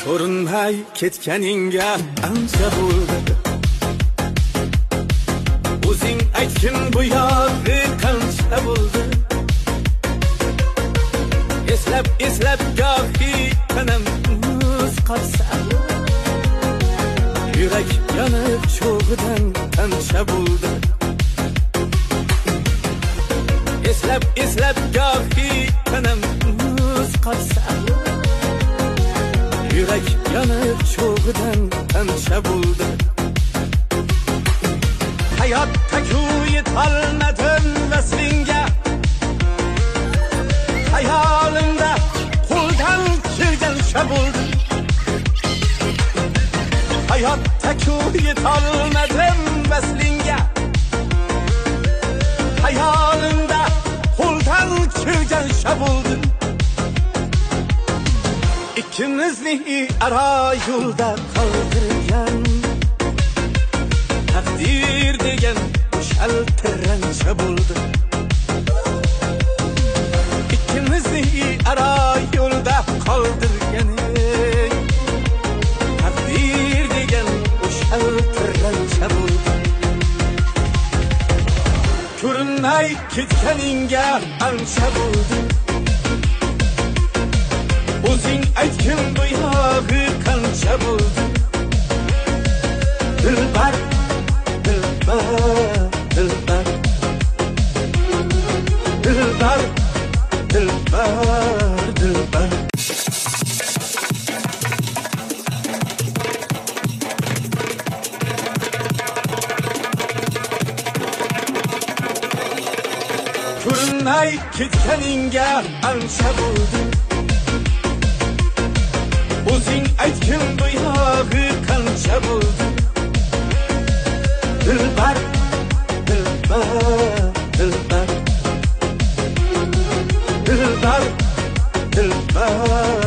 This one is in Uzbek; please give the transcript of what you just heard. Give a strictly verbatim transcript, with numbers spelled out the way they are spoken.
ko'rinmay ketganingga ancha bo'ldi. O'zing aytgin bu yog'i qancha bo'ldi. Eslab eslab gohi tanam muz qolsa, yurak yonib cho'g'idan qancha bo'ldi. Eslab eslab gohi tanam muz qolsa, yurak yonib cho'g'idan qancha bo'ldi. Hayotda-ku yetolmadim vaslinga, hayolimda qo'ldan kelgancha bo'ldi. Hayotda-ku yetolmadim vaslinga, hayolimda qo'ldan kelgancha bo'ldi. İkimizni ara yo'lda qoldirgan taqdir degan shaltirancha bo'ldi. İkimizni ara yo'lda qoldirgan taqdir degan shaltirancha bo'ldi. Ko'rinmay ketganingga ancha bo'ldi. O'zing aytgin bu yog'i qancha bo'ldi. Dilbar, dilbar, dilbar, dilbar, dilbar, dilbar. Ko'rinmay ketganingga ancha bo'ldi. O'zing aytgin bu yog'i qancha bo'ldi. Dilbar, dilbar, dilbar, dilbar, dilbar.